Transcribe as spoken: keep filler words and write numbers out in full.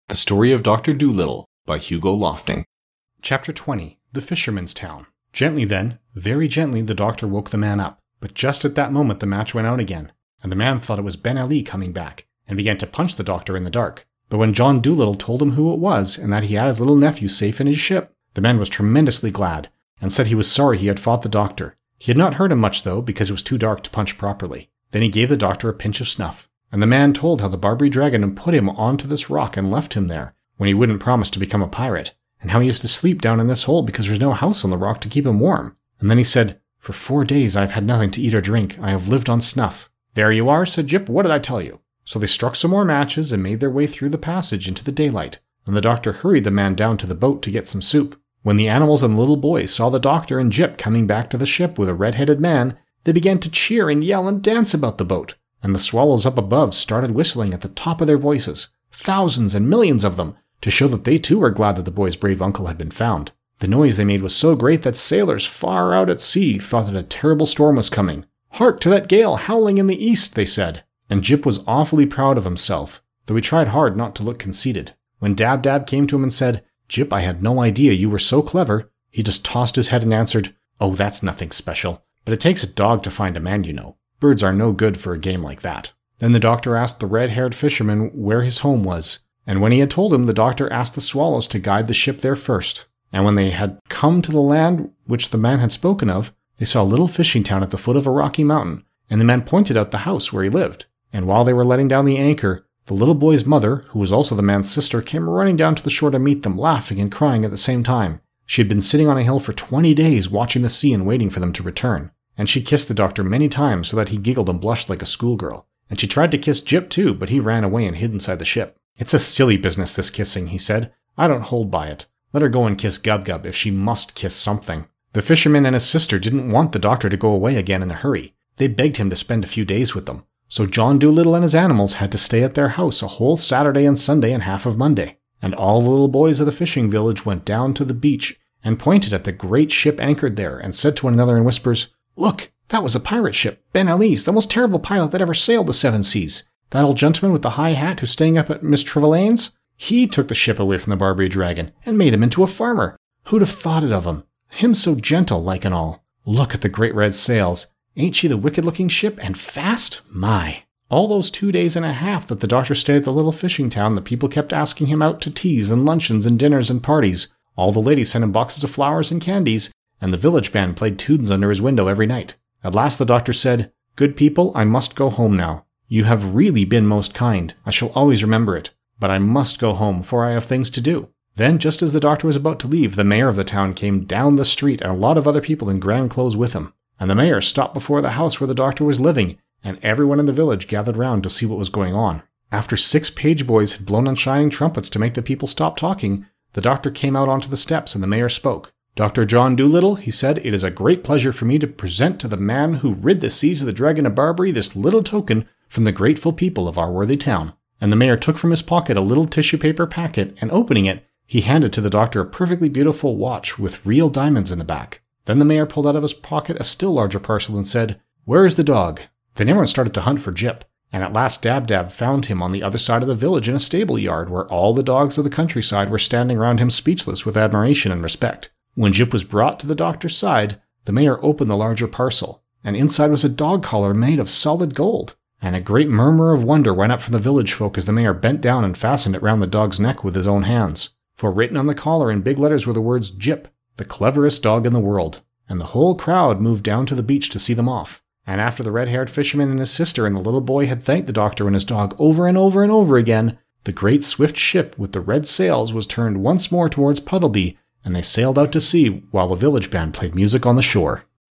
The Story of Doctor Dolittle by Hugo Lofting. Chapter twenty. The Fisherman's Town. Gently then, very gently, the doctor woke the man up. But just at that moment the match went out again, and the man thought it was Ben Ali coming back, and began to punch the doctor in the dark. But when John Dolittle told him who it was, and that he had his little nephew safe in his ship, the man was tremendously glad, and said he was sorry he had fought the doctor. He had not hurt him much though, because it was too dark to punch properly. Then he gave the doctor a pinch of snuff. And the man told how the Barbary Dragon had put him onto this rock and left him there, when he wouldn't promise to become a pirate, and how he used to sleep down in this hole because there's no house on the rock to keep him warm. And then he said, "For four days I have had nothing to eat or drink. I have lived on snuff." "There you are," said Jip. "What did I tell you?" So they struck some more matches and made their way through the passage into the daylight, and the doctor hurried the man down to the boat to get some soup. When the animals and the little boy saw the doctor and Jip coming back to the ship with a red-headed man, they began to cheer and yell and dance about the boat. And the swallows up above started whistling at the top of their voices, thousands and millions of them, to show that they too were glad that the boy's brave uncle had been found. The noise they made was so great that sailors far out at sea thought that a terrible storm was coming. "Hark to that gale howling in the east," they said. And Jip was awfully proud of himself, though he tried hard not to look conceited. When Dab Dab came to him and said, "Jip, I had no idea you were so clever," he just tossed his head and answered, "Oh, that's nothing special. But it takes a dog to find a man, you know. Birds are no good for a game like that." Then the doctor asked the red-haired fisherman where his home was, and when he had told him, the doctor asked the swallows to guide the ship there first. And when they had come to the land which the man had spoken of, they saw a little fishing town at the foot of a rocky mountain, and the man pointed out the house where he lived. And while they were letting down the anchor, the little boy's mother, who was also the man's sister, came running down to the shore to meet them, laughing and crying at the same time. She had been sitting on a hill for twenty days watching the sea and waiting for them to return. And she kissed the doctor many times so that he giggled and blushed like a schoolgirl. And she tried to kiss Jip too, but he ran away and hid inside the ship. "It's a silly business, this kissing," he said. "I don't hold by it. Let her go and kiss Gub Gub if she must kiss something." The fisherman and his sister didn't want the doctor to go away again in a hurry. They begged him to spend a few days with them. So John Dolittle and his animals had to stay at their house a whole Saturday and Sunday and half of Monday. And all the little boys of the fishing village went down to the beach and pointed at the great ship anchored there and said to one another in whispers, "Look, that was a pirate ship, Ben Ali's, the most terrible pilot that ever sailed the seven seas. That old gentleman with the high hat who's staying up at Miss Trevelyan's? He took the ship away from the Barbary Dragon and made him into a farmer. Who'd have thought it of him? Him so gentle, like and all. Look at the great red sails. Ain't she the wicked-looking ship, and fast? My!" All those two days and a half that the doctor stayed at the little fishing town, the people kept asking him out to teas and luncheons and dinners and parties. All the ladies sent him boxes of flowers and candies, and the village band played tunes under his window every night. At last the doctor said, "Good people, I must go home now. You have really been most kind. I shall always remember it. But I must go home, for I have things to do." Then, just as the doctor was about to leave, the mayor of the town came down the street and a lot of other people in grand clothes with him. And the mayor stopped before the house where the doctor was living, and everyone in the village gathered round to see what was going on. After six page boys had blown on shining trumpets to make the people stop talking, the doctor came out onto the steps and the mayor spoke. "Doctor John Dolittle," he said, "it is a great pleasure for me to present to the man who rid the seas of the Dragon of Barbary this little token from the grateful people of our worthy town." And the mayor took from his pocket a little tissue paper packet, and opening it, he handed to the doctor a perfectly beautiful watch with real diamonds in the back. Then the mayor pulled out of his pocket a still larger parcel and said, "Where is the dog?" Then everyone started to hunt for Jip, and at last Dab Dab found him on the other side of the village in a stable yard where all the dogs of the countryside were standing round him speechless with admiration and respect. When Jip was brought to the doctor's side, the mayor opened the larger parcel, and inside was a dog collar made of solid gold. And a great murmur of wonder went up from the village folk as the mayor bent down and fastened it round the dog's neck with his own hands. For written on the collar in big letters were the words, "Jip, the cleverest dog in the world." And the whole crowd moved down to the beach to see them off. And after the red-haired fisherman and his sister and the little boy had thanked the doctor and his dog over and over and over again, the great swift ship with the red sails was turned once more towards Puddleby, and they sailed out to sea while the village band played music on the shore.